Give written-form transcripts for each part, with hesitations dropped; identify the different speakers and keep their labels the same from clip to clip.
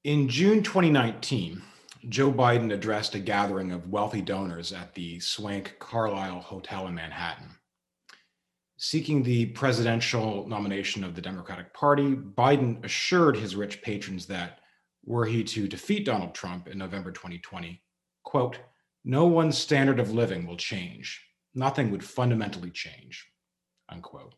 Speaker 1: In June 2019, Joe Biden addressed a gathering of wealthy donors at the Swank Carlyle Hotel in Manhattan. Seeking the presidential nomination of the Democratic Party, Biden assured his rich patrons that were he to defeat Donald Trump in November 2020, quote, no one's standard of living will change. Nothing would fundamentally change, unquote.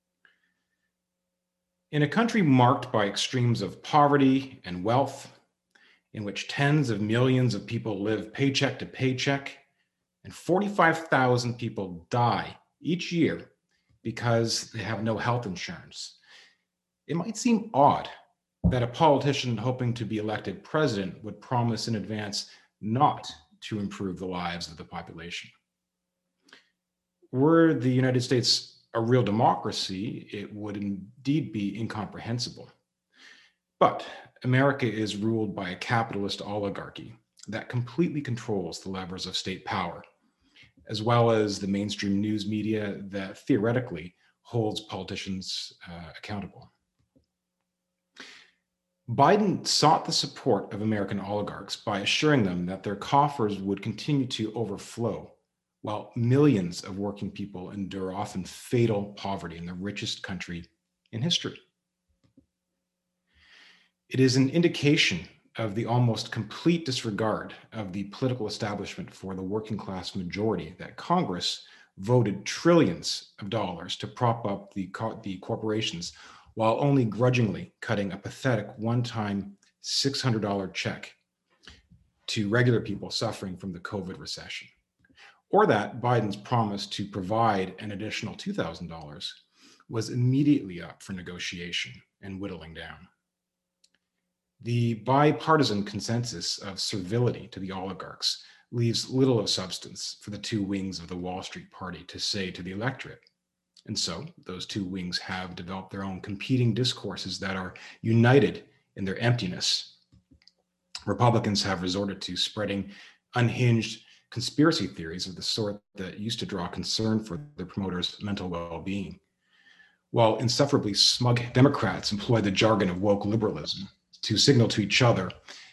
Speaker 1: In a country marked by extremes of poverty and wealth, in which tens of millions of people live paycheck to paycheck, and 45,000 people die each year because they have no health insurance. It might seem odd that a politician hoping to be elected president would promise in advance not to improve the lives of the population. Were the United States a real democracy, it would indeed be incomprehensible. But America is ruled by a capitalist oligarchy that completely controls the levers of state power, as well as the mainstream news media that theoretically holds politicians accountable. Biden sought the support of American oligarchs by assuring them that their coffers would continue to overflow while millions of working people endure often fatal poverty in the richest country in history. It is an indication of the almost complete disregard of the political establishment for the working class majority that Congress voted trillions of dollars to prop up the corporations while only grudgingly cutting a pathetic one-time $600 check to regular people suffering from the COVID recession. Or that Biden's promise to provide an additional $2,000 was immediately up for negotiation and whittling down. The bipartisan consensus of servility to the oligarchs leaves little of substance for the two wings of the Wall Street Party to say to the electorate. And so those two wings have developed their own competing discourses that are united in their emptiness. Republicans have resorted to spreading unhinged conspiracy theories of the sort that used to draw concern for their promoters' mental well-being, while insufferably smug Democrats employ the jargon of woke liberalism to signal to each other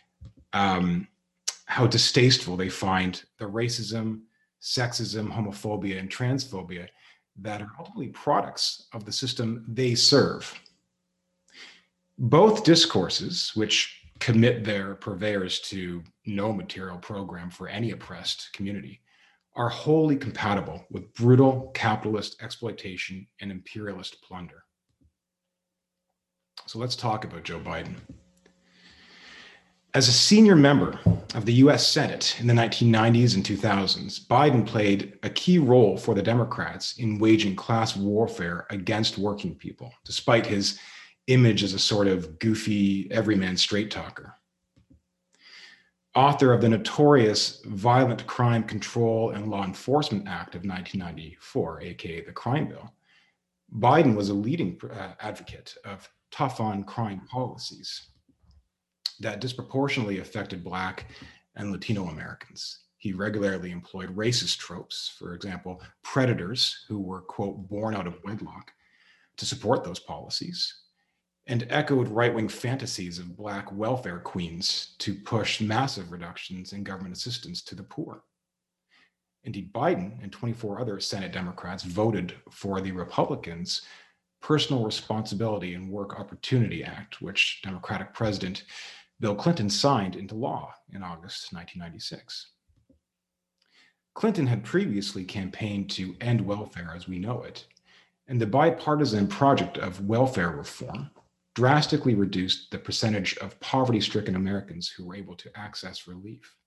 Speaker 1: how distasteful they find the racism, sexism, homophobia, and transphobia that are ultimately products of the system they serve. Both discourses, which commit their purveyors to no material program for any oppressed community, are wholly compatible with brutal capitalist exploitation and imperialist plunder. So let's talk about Joe Biden. As a senior member of the US Senate in the 1990s and 2000s, Biden played a key role for the Democrats in waging class warfare against working people, despite his image as a sort of goofy, everyman straight talker. Author of the notorious Violent Crime Control and Law Enforcement Act of 1994, aka the Crime Bill, Biden was a leading advocate of tough on crime policies that disproportionately affected Black and Latino Americans. He regularly employed racist tropes, for example, predators who were, quote, born out of wedlock, to support those policies, and echoed right-wing fantasies of Black welfare queens to push massive reductions in government assistance to the poor. Indeed, Biden and 24 other Senate Democrats voted for the Republicans' Personal Responsibility and Work Opportunity Act, which Democratic President Bill Clinton signed into law in August 1996. Clinton had previously campaigned to end welfare as we know it, and the bipartisan project of welfare reform drastically reduced the percentage of poverty-stricken Americans who were able to access relief.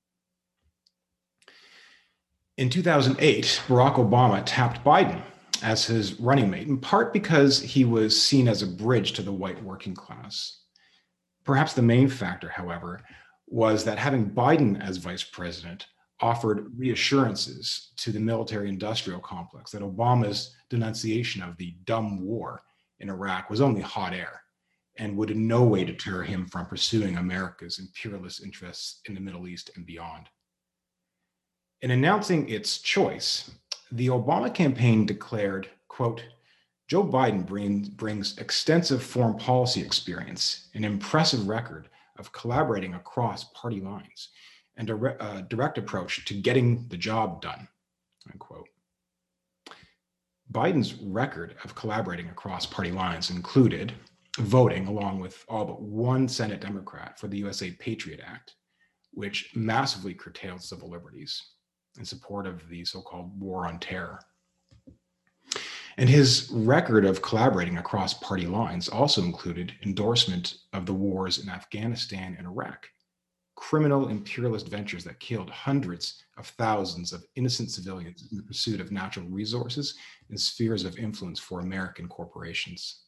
Speaker 1: In 2008, Barack Obama tapped Biden as his running mate, in part because he was seen as a bridge to the white working class. Perhaps the main factor, however, was that having Biden as vice president offered reassurances to the military-industrial complex that Obama's denunciation of the dumb war in Iraq was only hot air and would in no way deter him from pursuing America's imperialist interests in the Middle East and beyond. In announcing its choice, the Obama campaign declared, quote, Joe Biden brings extensive foreign policy experience, an impressive record of collaborating across party lines and a direct approach to getting the job done, unquote. Biden's record of collaborating across party lines included voting, along with all but one Senate Democrat, for the USA Patriot Act, which massively curtailed civil liberties in support of the so-called War on Terror. And his record of collaborating across party lines also included endorsement of the wars in Afghanistan and Iraq, criminal imperialist ventures that killed hundreds of thousands of innocent civilians in the pursuit of natural resources and spheres of influence for American corporations.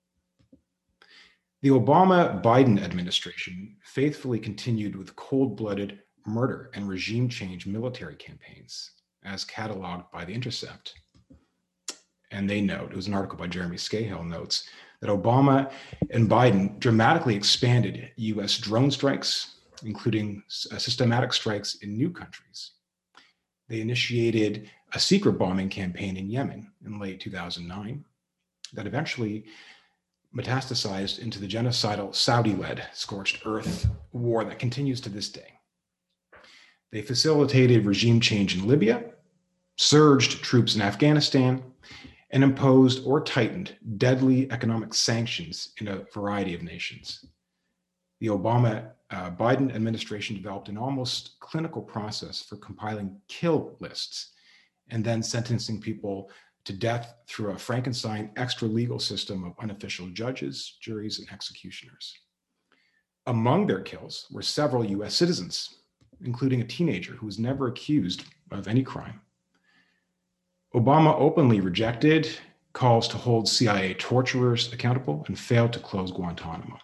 Speaker 1: The Obama-Biden administration faithfully continued with cold-blooded murder and regime change military campaigns, as cataloged by The Intercept. And they note, it was an article by Jeremy Scahill, notes that Obama and Biden dramatically expanded US drone strikes, including systematic strikes in new countries. They initiated a secret bombing campaign in Yemen in late 2009 that eventually metastasized into the genocidal Saudi-led scorched earth war that continues to this day. They facilitated regime change in Libya, surged troops in Afghanistan, and imposed or tightened deadly economic sanctions in a variety of nations. The Obama-Biden administration developed an almost clinical process for compiling kill lists and then sentencing people to death through a Frankenstein extra-legal system of unofficial judges, juries, and executioners. Among their kills were several US citizens, including a teenager who was never accused of any crime. Obama openly rejected calls to hold CIA torturers accountable and failed to close Guantanamo.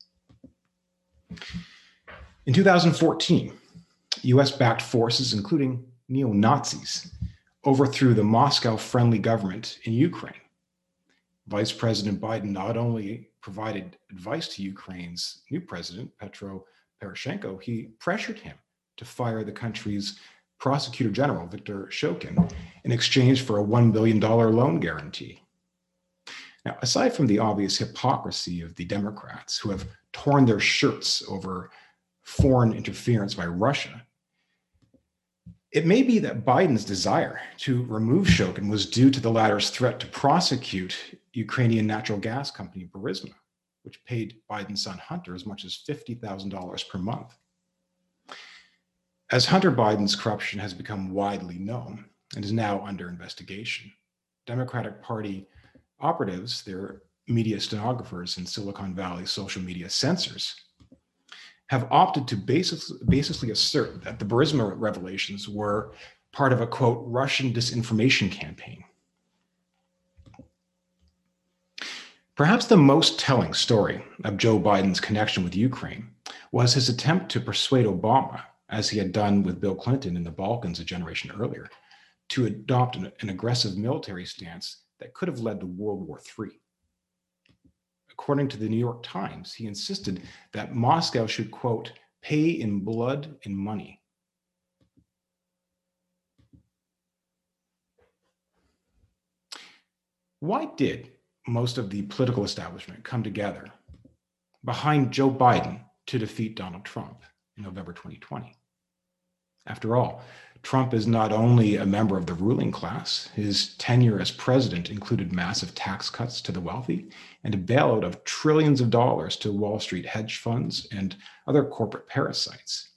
Speaker 1: In 2014, US-backed forces, including neo-Nazis, overthrew the Moscow-friendly government in Ukraine. Vice President Biden not only provided advice to Ukraine's new president, Petro Poroshenko, he pressured him to fire the country's Prosecutor General, Viktor Shokin, in exchange for a $1 billion loan guarantee. Now, aside from the obvious hypocrisy of the Democrats who have torn their shirts over foreign interference by Russia, it may be that Biden's desire to remove Shokin was due to the latter's threat to prosecute Ukrainian natural gas company Burisma, which paid Biden's son Hunter as much as $50,000 per month. As Hunter Biden's corruption has become widely known and is now under investigation, Democratic Party operatives, their media stenographers and Silicon Valley social media censors, have opted to basically assert that the Burisma revelations were part of a, quote, Russian disinformation campaign. Perhaps the most telling story of Joe Biden's connection with Ukraine was his attempt to persuade Obama, as he had done with Bill Clinton in the Balkans a generation earlier, to adopt an aggressive military stance that could have led to World War III. According to the New York Times, he insisted that Moscow should, quote, pay in blood and money. Why did most of the political establishment come together behind Joe Biden to defeat Donald Trump in November 2020? After all, Trump is not only a member of the ruling class, his tenure as president included massive tax cuts to the wealthy and a bailout of trillions of dollars to Wall Street hedge funds and other corporate parasites.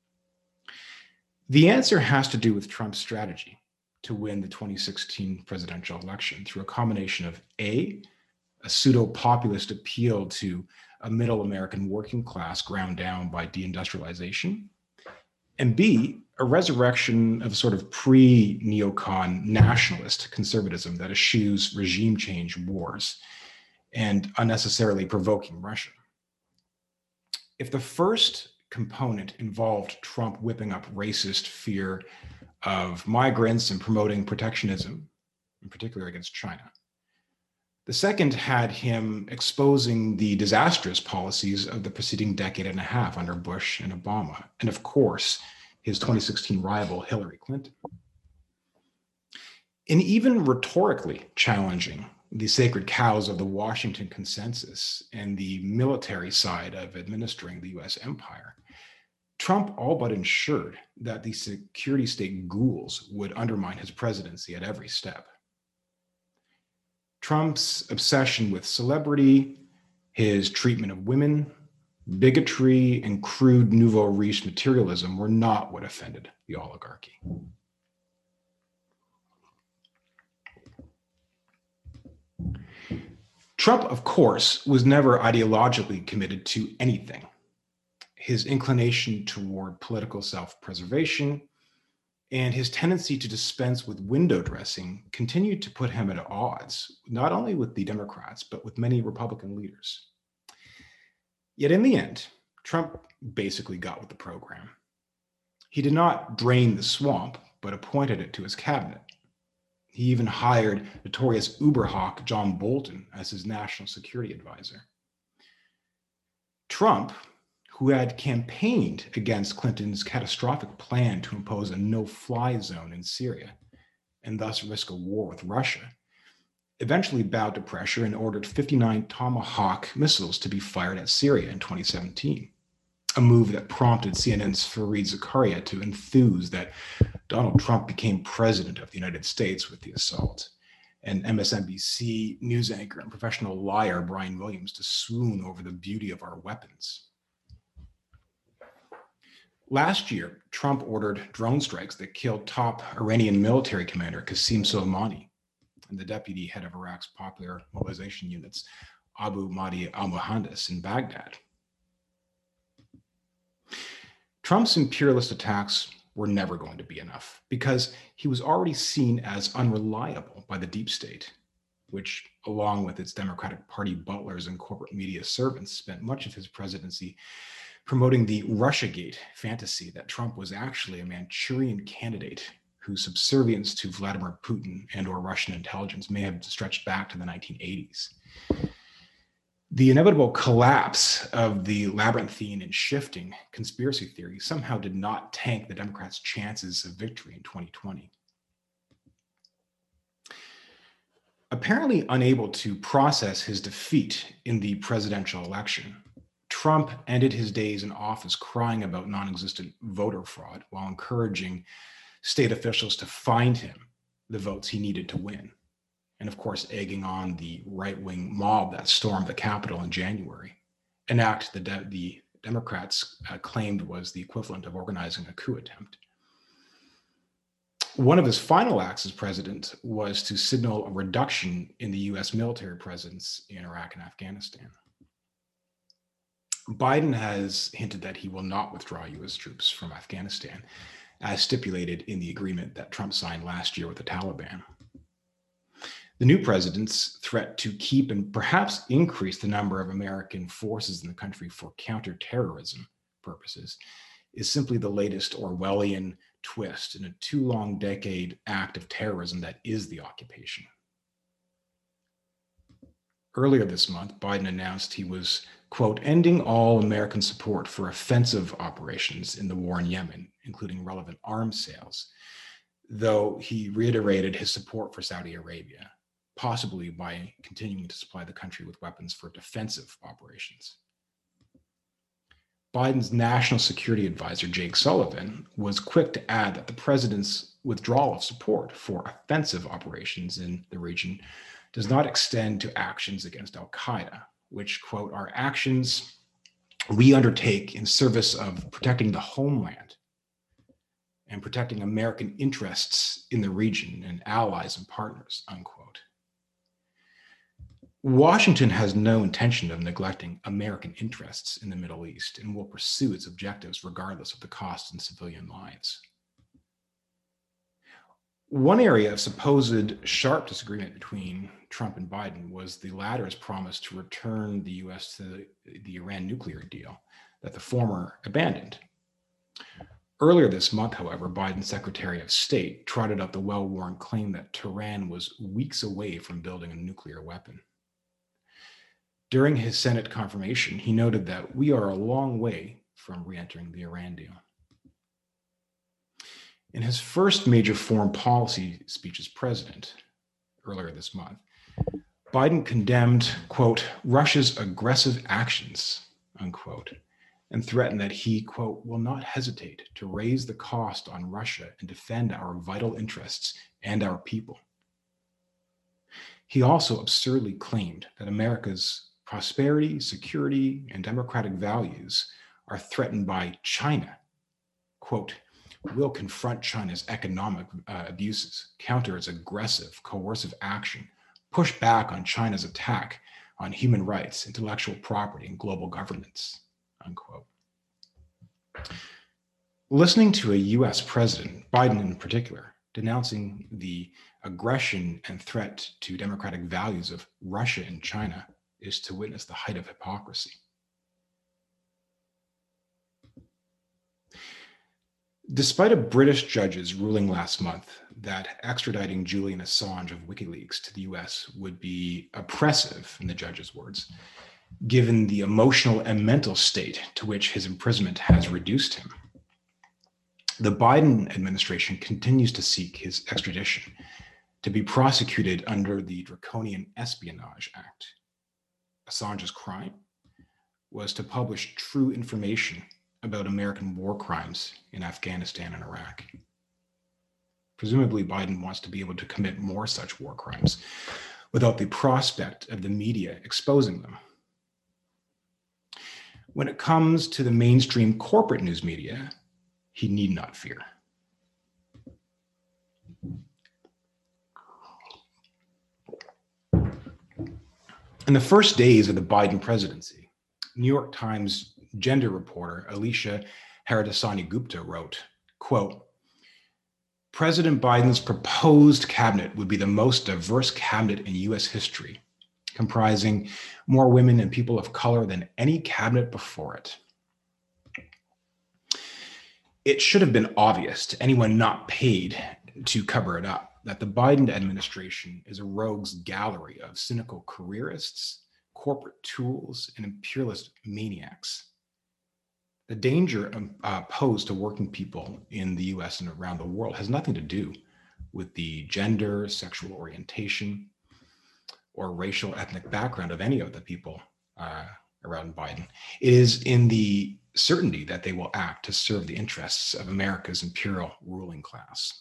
Speaker 1: The answer has to do with Trump's strategy to win the 2016 presidential election through a combination of A, a pseudo-populist appeal to a middle American working class ground down by deindustrialization, and B, a resurrection of sort of pre-neocon nationalist conservatism that eschews regime change wars and unnecessarily provoking Russia. If the first component involved Trump whipping up racist fear of migrants and promoting protectionism, in particular against China, the second had him exposing the disastrous policies of the preceding decade and a half under Bush and Obama, and of course, his 2016 rival, Hillary Clinton. In even rhetorically challenging the sacred cows of the Washington Consensus and the military side of administering the US empire, Trump all but ensured that the security state ghouls would undermine his presidency at every step. Trump's obsession with celebrity, his treatment of women, bigotry, and crude nouveau riche materialism were not what offended the oligarchy. Trump, of course, was never ideologically committed to anything. His inclination toward political self-preservation and his tendency to dispense with window dressing continued to put him at odds, not only with the Democrats, but with many Republican leaders. Yet in the end, Trump basically got with the program. He did not drain the swamp, but appointed it to his cabinet. He even hired notorious Uber hawk John Bolton as his national security advisor. Trump, who had campaigned against Clinton's catastrophic plan to impose a no-fly zone in Syria and thus risk a war with Russia, eventually bowed to pressure and ordered 59 Tomahawk missiles to be fired at Syria in 2017, a move that prompted CNN's Fareed Zakaria to enthuse that Donald Trump became president of the United States with the assault, and MSNBC news anchor and professional liar Brian Williams to swoon over the beauty of our weapons. Last year, Trump ordered drone strikes that killed top Iranian military commander Qasem Soleimani and the deputy head of Iraq's popular mobilization units, Abu Mahdi al-Muhandis, in Baghdad. Trump's imperialist attacks were never going to be enough because he was already seen as unreliable by the deep state, which, along with its Democratic Party butlers and corporate media servants, spent much of his presidency promoting the Russiagate fantasy that Trump was actually a Manchurian candidate whose subservience to Vladimir Putin and or Russian intelligence may have stretched back to the 1980s. The inevitable collapse of the labyrinthine and shifting conspiracy theory somehow did not tank the Democrats' chances of victory in 2020. Apparently unable to process his defeat in the presidential election, Trump ended his days in office crying about non-existent voter fraud while encouraging state officials to find him the votes he needed to win. And of course, egging on the right-wing mob that stormed the Capitol in January, an act the Democrats claimed was the equivalent of organizing a coup attempt. One of his final acts as president was to signal a reduction in the US military presence in Iraq and Afghanistan. Biden has hinted that he will not withdraw US troops from Afghanistan, as stipulated in the agreement that Trump signed last year with the Taliban. The new president's threat to keep and perhaps increase the number of American forces in the country for counterterrorism purposes is simply the latest Orwellian twist in a too long decade act of terrorism that is the occupation. Earlier this month, Biden announced he was, quote, ending all American support for offensive operations in the war in Yemen, including relevant arms sales, though he reiterated his support for Saudi Arabia, possibly by continuing to supply the country with weapons for defensive operations. Biden's national security advisor, Jake Sullivan, was quick to add that the president's withdrawal of support for offensive operations in the region does not extend to actions against al-Qaeda, which, quote, are actions we undertake in service of protecting the homeland and protecting American interests in the region and allies and partners, unquote. Washington has no intention of neglecting American interests in the Middle East and will pursue its objectives regardless of the cost in civilian lives. One area of supposed sharp disagreement between Trump and Biden was the latter's promise to return the US to the Iran nuclear deal that the former abandoned. Earlier this month, however, Biden's Secretary of State trotted out the well-worn claim that Tehran was weeks away from building a nuclear weapon. During his Senate confirmation, he noted that we are a long way from re-entering the Iran deal. In his first major foreign policy speech as president, earlier this month, Biden condemned, quote, Russia's aggressive actions, unquote, and threatened that he, quote, will not hesitate to raise the cost on Russia and defend our vital interests and our people. He also absurdly claimed that America's prosperity, security, and democratic values are threatened by China. Quote, we'll confront China's economic abuses, counter its aggressive, coercive action, push back on China's attack on human rights, intellectual property, and global governance, unquote. Listening to a US president, Biden in particular, denouncing the aggression and threat to democratic values of Russia and China is to witness the height of hypocrisy. Despite a British judge's ruling last month that extraditing Julian Assange of WikiLeaks to the US would be oppressive, in the judge's words, given the emotional and mental state to which his imprisonment has reduced him, the Biden administration continues to seek his extradition to be prosecuted under the Draconian Espionage Act. Assange's crime was to publish true information about American war crimes in Afghanistan and Iraq. Presumably, Biden wants to be able to commit more such war crimes without the prospect of the media exposing them. When it comes to the mainstream corporate news media, he need not fear. In the first days of the Biden presidency, New York Times gender reporter Alicia Haradasani Gupta wrote, quote, President Biden's proposed cabinet would be the most diverse cabinet in US history, comprising more women and people of color than any cabinet before it. It should have been obvious to anyone not paid to cover it up that the Biden administration is a rogues gallery of cynical careerists, corporate tools, and imperialist maniacs. The danger posed to working people in the US and around the world has nothing to do with the gender, sexual orientation, or racial ethnic background of any of the people around Biden. It is in the certainty that they will act to serve the interests of America's imperial ruling class.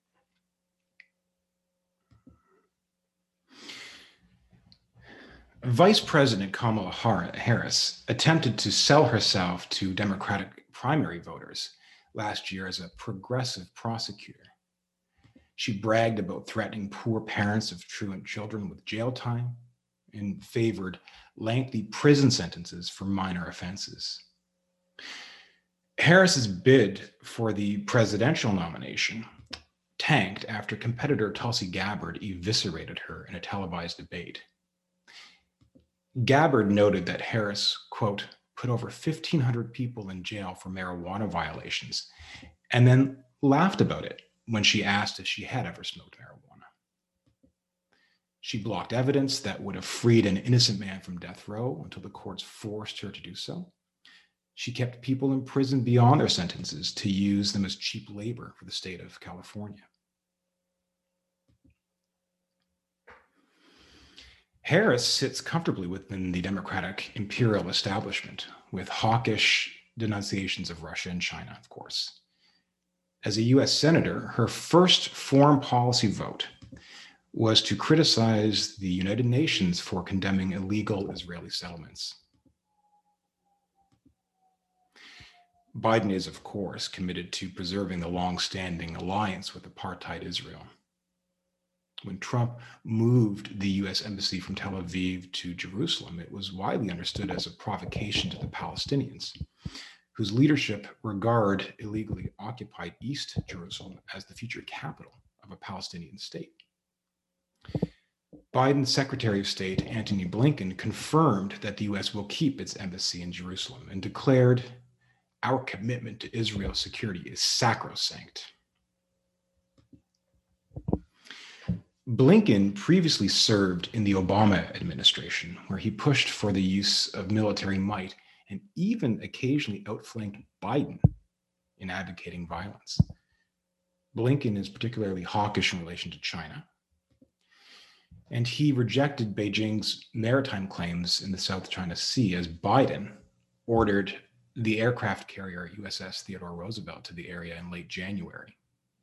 Speaker 1: Vice President Kamala Harris attempted to sell herself to Democratic primary voters last year as a progressive prosecutor. She bragged about threatening poor parents of truant children with jail time and favored lengthy prison sentences for minor offenses. Harris's bid for the presidential nomination tanked after competitor Tulsi Gabbard eviscerated her in a televised debate. Gabbard noted that Harris, quote, put over 1,500 people in jail for marijuana violations, and then laughed about it when she asked if she had ever smoked marijuana. She blocked evidence that would have freed an innocent man from death row until the courts forced her to do so. She kept people in prison beyond their sentences to use them as cheap labor for the state of California. Harris sits comfortably within the Democratic imperial establishment, with hawkish denunciations of Russia and China, of course. As a US Senator, her first foreign policy vote was to criticize the United Nations for condemning illegal Israeli settlements. Biden is, of course, committed to preserving the long-standing alliance with apartheid Israel. When Trump moved the US Embassy from Tel Aviv to Jerusalem, it was widely understood as a provocation to the Palestinians, whose leadership regard illegally occupied East Jerusalem as the future capital of a Palestinian state. Biden's Secretary of State, Antony Blinken, confirmed that the US will keep its embassy in Jerusalem and declared, our commitment to Israel's security is sacrosanct. Blinken previously served in the Obama administration, where he pushed for the use of military might and even occasionally outflanked Biden in advocating violence. Blinken is particularly hawkish in relation to China. And he rejected Beijing's maritime claims in the South China Sea as Biden ordered the aircraft carrier USS Theodore Roosevelt to the area in late January.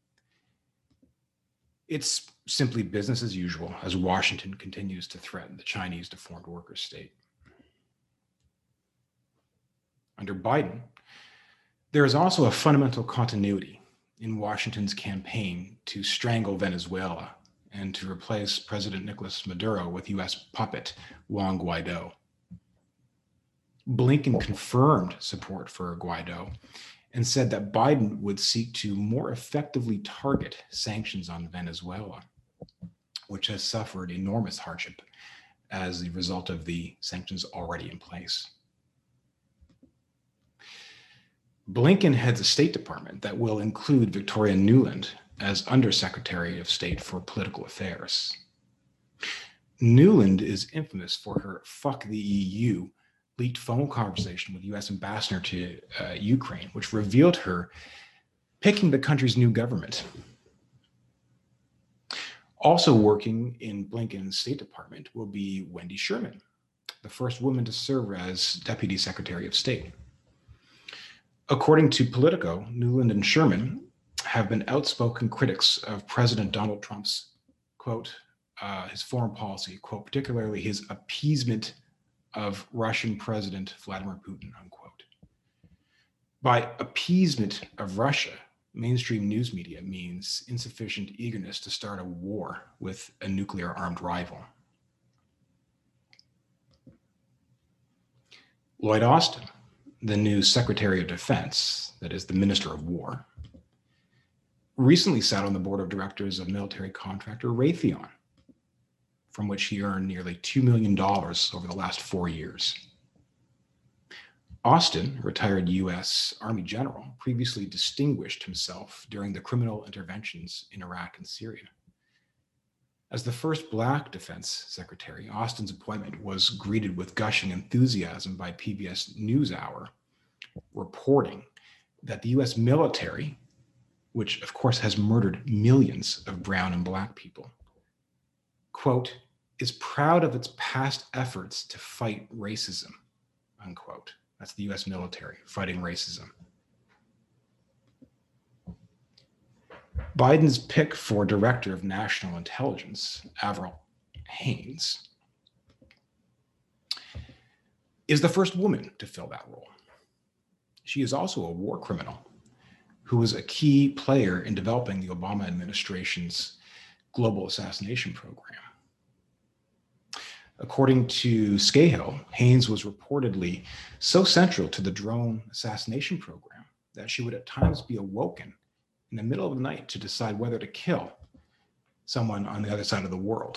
Speaker 1: It's simply business as usual as Washington continues to threaten the Chinese deformed worker state. Under Biden, there is also a fundamental continuity in Washington's campaign to strangle Venezuela and to replace President Nicolas Maduro with US puppet Juan Guaido. Blinken confirmed support for Guaido and said that Biden would seek to more effectively target sanctions on Venezuela, which has suffered enormous hardship as the result of the sanctions already in place. Blinken heads a State Department that will include Victoria Nuland as Undersecretary of State for Political Affairs. Nuland is infamous for her "fuck the EU" leaked phone conversation with US Ambassador to Ukraine, which revealed her picking the country's new government. Also working in Blinken's State Department will be Wendy Sherman, the first woman to serve as Deputy Secretary of State. According to Politico, Nuland and Sherman have been outspoken critics of President Donald Trump's, quote, his foreign policy, quote, particularly his appeasement of Russian President Vladimir Putin, unquote. By appeasement of Russia, mainstream news media means insufficient eagerness to start a war with a nuclear-armed rival. Lloyd Austin, the new Secretary of Defense, that is the Minister of War, recently sat on the board of directors of military contractor Raytheon, from which he earned nearly $2 million over the last 4 years. Austin, retired U.S. Army general, previously distinguished himself during the criminal interventions in Iraq and Syria. As the first Black defense secretary, Austin's appointment was greeted with gushing enthusiasm by PBS NewsHour, reporting that the U.S. military, which of course has murdered millions of brown and Black people, quote, is proud of its past efforts to fight racism, unquote. That's the US military fighting racism. Biden's pick for Director of National Intelligence, Avril Haines, is the first woman to fill that role. She is also a war criminal who was a key player in developing the Obama administration's global assassination program. According to Scahill, Haines was reportedly so central to the drone assassination program that she would at times be awoken in the middle of the night to decide whether to kill someone on the other side of the world.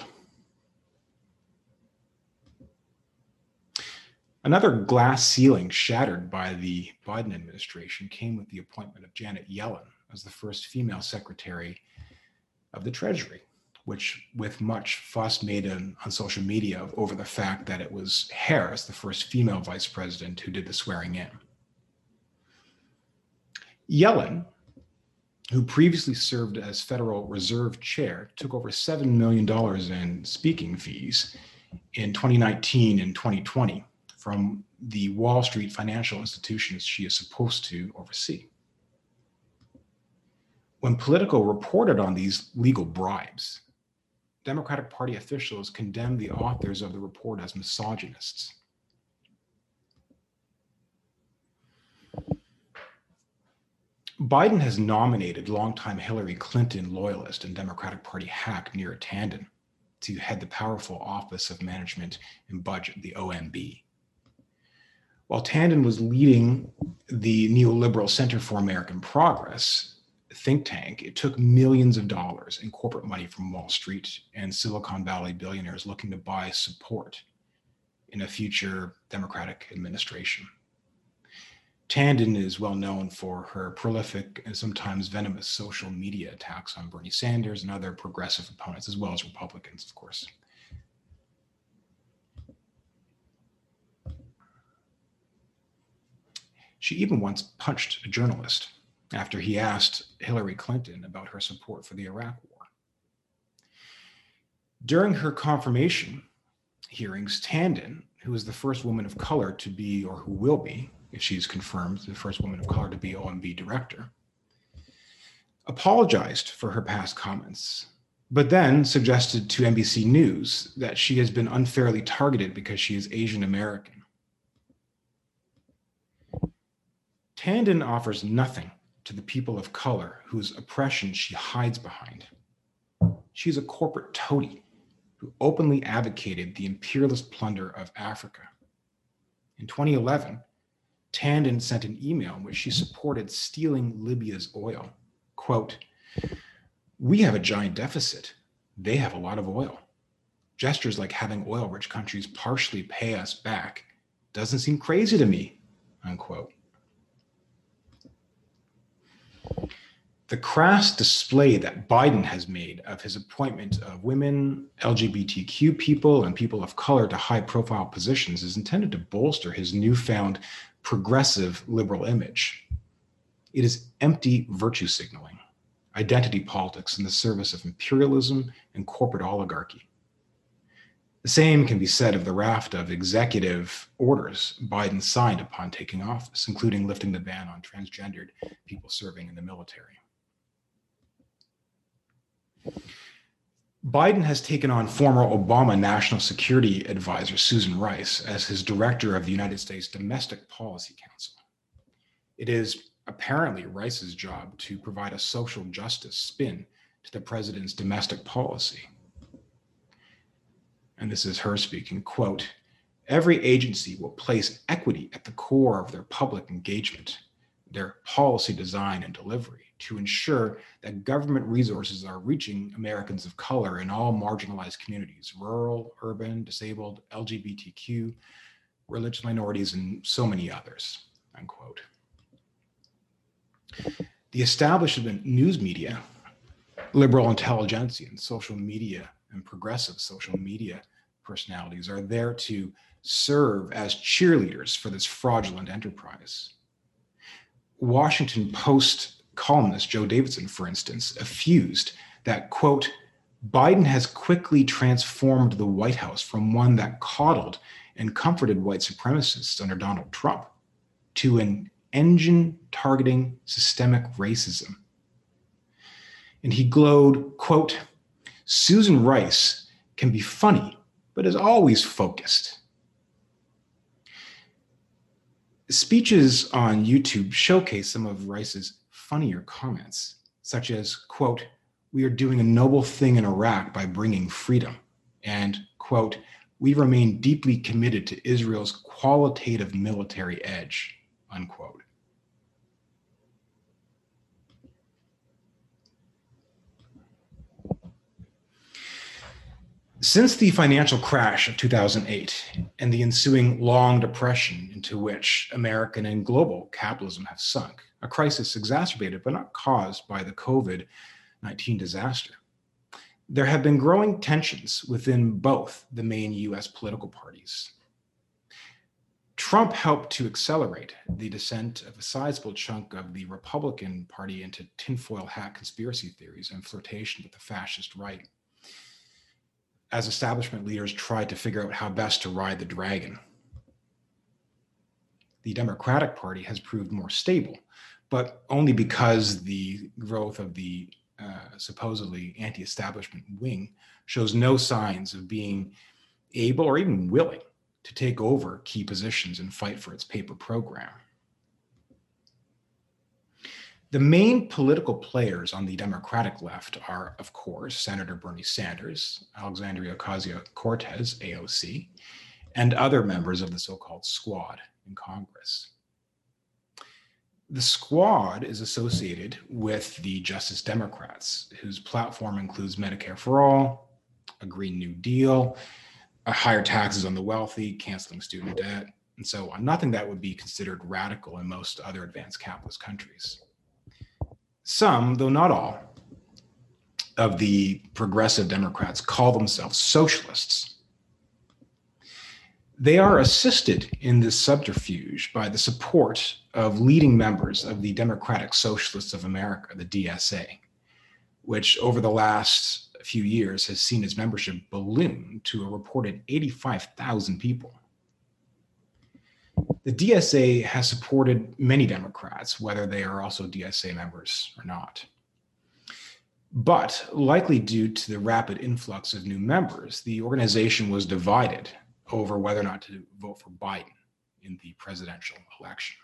Speaker 1: Another glass ceiling shattered by the Biden administration came with the appointment of Janet Yellen as the first female Secretary of the Treasury, which with much fuss made on social media over the fact that it was Harris, the first female vice president, who did the swearing in. Yellen, who previously served as Federal Reserve Chair, took over $7 million in speaking fees in 2019 and 2020 from the Wall Street financial institutions she is supposed to oversee. When Politico reported on these legal bribes, Democratic Party officials condemned the authors of the report as misogynists. Biden has nominated longtime Hillary Clinton loyalist and Democratic Party hack Neera Tanden to head the powerful Office of Management and Budget, the OMB. While Tanden was leading the neoliberal Center for American Progress think tank, it took millions of dollars in corporate money from Wall Street and Silicon Valley billionaires looking to buy support in a future Democratic administration. Tanden is well known for her prolific and sometimes venomous social media attacks on Bernie Sanders and other progressive opponents, as well as Republicans, of course. She even once punched a journalist after he asked Hillary Clinton about her support for the Iraq War. During her confirmation hearings, Tandon, who is the first woman of color to be, or who will be, if she's confirmed, the first woman of color to be OMB director, apologized for her past comments, but then suggested to NBC News that she has been unfairly targeted because she is Asian American. Tandon offers nothing to the people of color whose oppression she hides behind. She's a corporate toady who openly advocated the imperialist plunder of Africa. In 2011, Tandon sent an email in which she supported stealing Libya's oil. Quote, "We have a giant deficit. They have a lot of oil. Gestures like having oil-rich countries partially pay us back doesn't seem crazy to me," unquote. The crass display that Biden has made of his appointment of women, LGBTQ people, and people of color to high-profile positions is intended to bolster his newfound progressive liberal image. It is empty virtue signaling, identity politics in the service of imperialism and corporate oligarchy. The same can be said of the raft of executive orders Biden signed upon taking office, including lifting the ban on transgendered people serving in the military. Biden has taken on former Obama National Security Advisor Susan Rice as his director of the United States Domestic Policy Council. It is apparently Rice's job to provide a social justice spin to the president's domestic policy. And this is her speaking, quote, "Every agency will place equity at the core of their public engagement, their policy design and delivery, to ensure that government resources are reaching Americans of color in all marginalized communities, rural, urban, disabled, LGBTQ, religious minorities, and so many others," unquote. The establishment news media, liberal intelligentsia, and social media and progressive social media personalities are there to serve as cheerleaders for this fraudulent enterprise. Washington Post columnist Joe Davidson, for instance, effused that, quote, "Biden has quickly transformed the White House from one that coddled and comforted white supremacists under Donald Trump to an engine targeting systemic racism." And he glowed, quote, "Susan Rice can be funny, but is always focused." Speeches on YouTube showcase some of Rice's funnier comments, such as, quote, "We are doing a noble thing in Iraq by bringing freedom," and, quote, "We remain deeply committed to Israel's qualitative military edge," unquote. Since the financial crash of 2008 and the ensuing long depression into which American and global capitalism have sunk, a crisis exacerbated but not caused by the COVID-19 disaster, there have been growing tensions within both the main US political parties. Trump helped to accelerate the descent of a sizable chunk of the Republican Party into tinfoil hat conspiracy theories and flirtation with the fascist right, as establishment leaders tried to figure out how best to ride the dragon. The Democratic Party has proved more stable, but only because the growth of the supposedly anti-establishment wing shows no signs of being able or even willing to take over key positions and fight for its paper program. The main political players on the Democratic left are, of course, Senator Bernie Sanders, Alexandria Ocasio-Cortez, AOC, and other members of the so-called Squad in Congress. The Squad is associated with the Justice Democrats, whose platform includes Medicare for All, a Green New Deal, higher taxes on the wealthy, canceling student debt, and so on. Nothing that would be considered radical in most other advanced capitalist countries. Some, though not all, of the progressive Democrats call themselves socialists. They are assisted in this subterfuge by the support of leading members of the Democratic Socialists of America, the DSA, which over the last few years has seen its membership balloon to a reported 85,000 people. The DSA has supported many Democrats, whether they are also DSA members or not. But likely due to the rapid influx of new members, the organization was divided over whether or not to vote for Biden in the presidential election.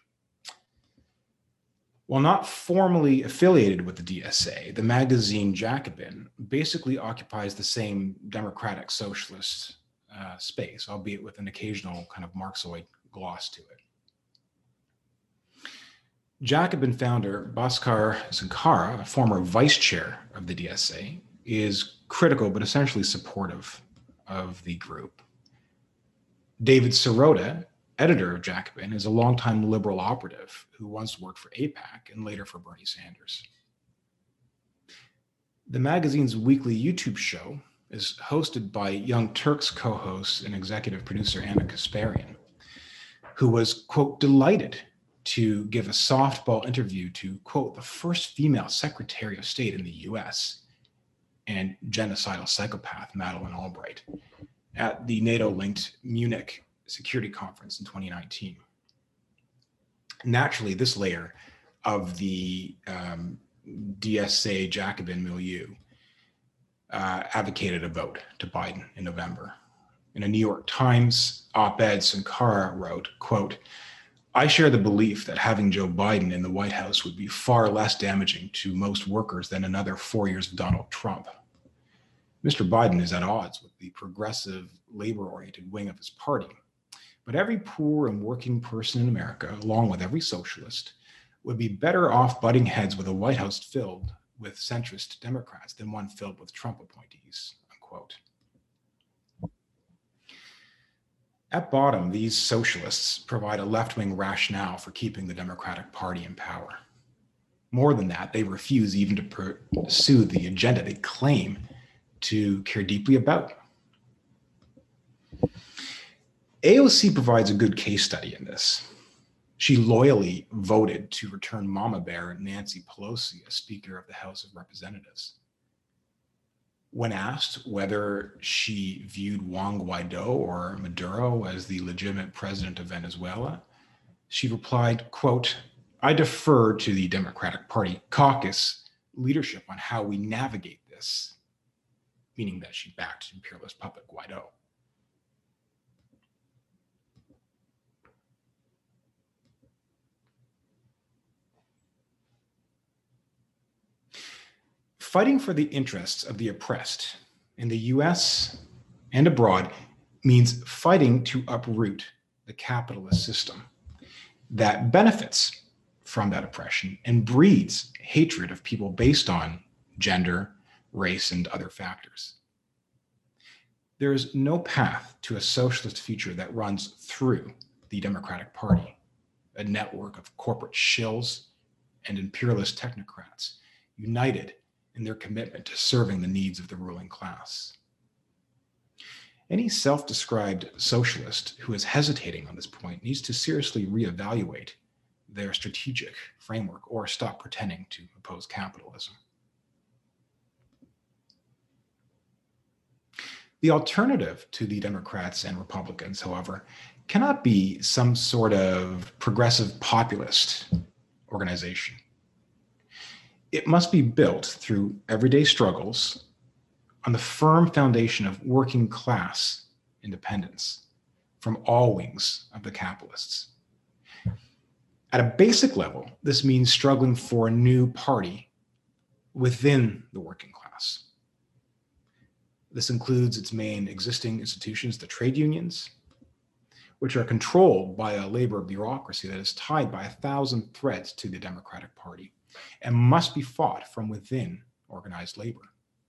Speaker 1: While not formally affiliated with the DSA, the magazine Jacobin basically occupies the same democratic socialist space, albeit with an occasional kind of Marxoid gloss to it. Jacobin founder Bhaskar Sankara, a former vice chair of the DSA, is critical but essentially supportive of the group. David Sirota, editor of Jacobin, is a longtime liberal operative who once worked for AIPAC and later for Bernie Sanders. The magazine's weekly YouTube show is hosted by Young Turks co-host and executive producer Anna Kasparian, who was, quote, delighted to give a softball interview to, quote, the first female Secretary of State in the US and genocidal psychopath Madeleine Albright at the NATO-linked Munich Security Conference in 2019. Naturally, this layer of the DSA Jacobin milieu advocated a vote to Biden in November. In a New York Times op-ed, Sankara wrote, quote, I share the belief that having Joe Biden in the White House would be far less damaging to most workers than another 4 years of Donald Trump. Mr. Biden is at odds with the progressive, labor-oriented wing of his party. But every poor and working person in America, along with every socialist, would be better off butting heads with a White House filled with centrist Democrats than one filled with Trump appointees, unquote. At bottom, these socialists provide a left-wing rationale for keeping the Democratic Party in power. More than that, they refuse even to pursue the agenda they claim to care deeply about. AOC provides a good case study in this. She loyally voted to return Mama Bear Nancy Pelosi as Speaker of the House of Representatives. When asked whether she viewed Juan Guaido or Maduro as the legitimate president of Venezuela, she replied, quote, I defer to the Democratic Party caucus leadership on how we navigate this, meaning that she backed imperialist puppet Guaido. Fighting for the interests of the oppressed in the US and abroad means fighting to uproot the capitalist system that benefits from that oppression and breeds hatred of people based on gender, race, and other factors. There is no path to a socialist future that runs through the Democratic Party, a network of corporate shills and imperialist technocrats united in their commitment to serving the needs of the ruling class. Any self-described socialist who is hesitating on this point needs to seriously reevaluate their strategic framework or stop pretending to oppose capitalism. The alternative to the Democrats and Republicans, however, cannot be some sort of progressive populist organization. It must be built through everyday struggles on the firm foundation of working class independence from all wings of the capitalists. At a basic level, this means struggling for a new party within the working class. This includes its main existing institutions, the trade unions, which are controlled by a labor bureaucracy that is tied by 1,000 threads to the Democratic Party and must be fought from within organized labor.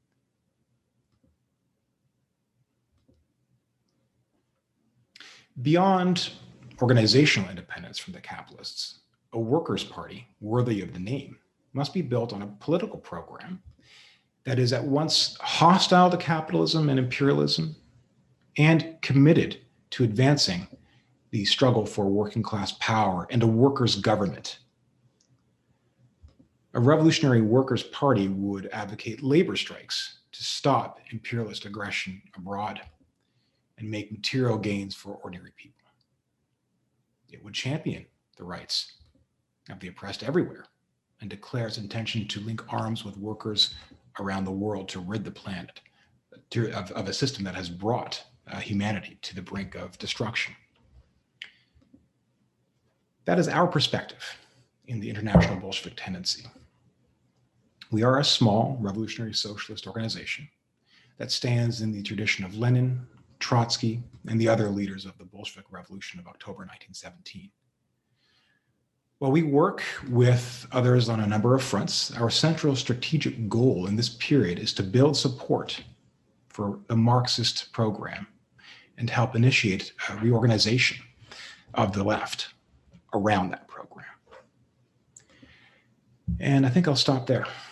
Speaker 1: Beyond organizational independence from the capitalists, a workers' party worthy of the name must be built on a political program that is at once hostile to capitalism and imperialism and committed to advancing the struggle for working class power and a workers' government. A revolutionary workers' party would advocate labor strikes to stop imperialist aggression abroad and make material gains for ordinary people. It would champion the rights of the oppressed everywhere and declare its intention to link arms with workers around the world to rid the planet of a system that has brought humanity to the brink of destruction. That is our perspective in the International Bolshevik Tendency. We are a small revolutionary socialist organization that stands in the tradition of Lenin, Trotsky, and the other leaders of the Bolshevik Revolution of October 1917. While we work with others on a number of fronts, our central strategic goal in this period is to build support for the Marxist program and help initiate a reorganization of the left around that program. And I think I'll stop there.